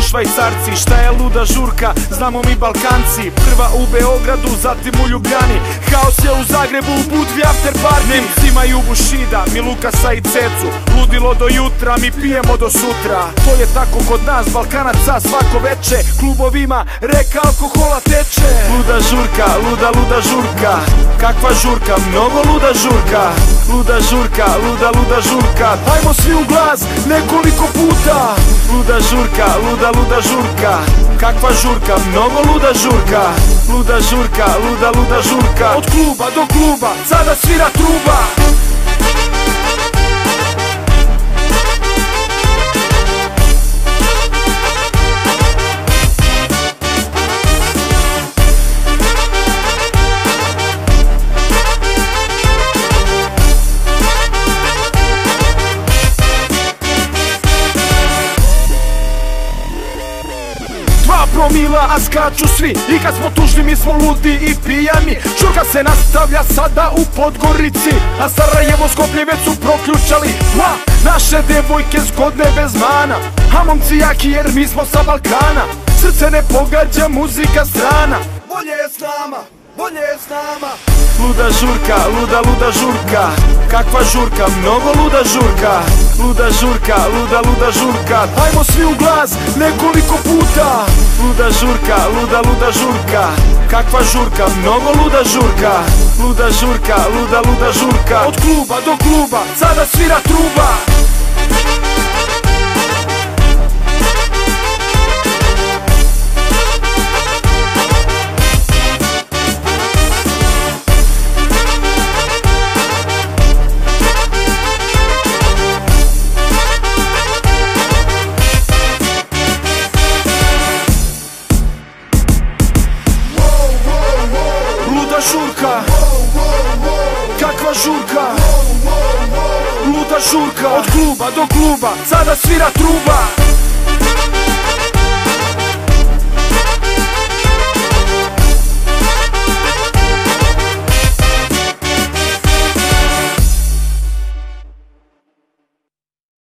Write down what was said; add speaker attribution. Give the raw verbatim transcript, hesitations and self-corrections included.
Speaker 1: Švajcarci. Šta je luda žurka, znamo mi Balkanci. Prva u Beogradu, zatim u Ljubljani. Haos je u Zagrebu, u Budvi after party. Nemci imaju Bušida, mi Lukasa i Cecu. Ludilo do jutra, mi pijemo do sutra. To je tako kod nas, Balkanaca, svako veče. Klubovima reka alkohola teče. Luda žurka, luda, luda žurka. Kakva žurka, mnogo luda žurka. Luda žurka, luda, luda žurka. Ajmo svi u glas, nekoliko puta. Luda žurka, luda, luda žurka. Kakva žurka, mnogo luda žurka. Luda žurka, luda, luda žurka. Od kluba do kluba, sada svira truba. Dva promila, a skaču svi. I kad smo tužni, mi smo ludi i pijani. Žurka se nastavlja sada u Podgorici, a Sarajevo, Skoplje već su proključali. Ha, naše devojke zgodne bez mana, a momci jaki jer mi smo sa Balkana. Srce ne pogađa muzika strana. Bolje je s nama, bolje je s nama. Luda žurka, luda, luda žurka. Kakva žurka, mnogo luda žurka. Luda žurka, luda, luda žurka. Ajmo svi u glas, nekoliko puta. Luda žurka, luda, luda žurka. Kakva žurka, mnogo luda žurka. Luda žurka, luda, luda žurka. Od kluba do kluba, sada svira truba. Žurka, kakva žurka. Luda žurka, od kluba do kluba, sada svira truba.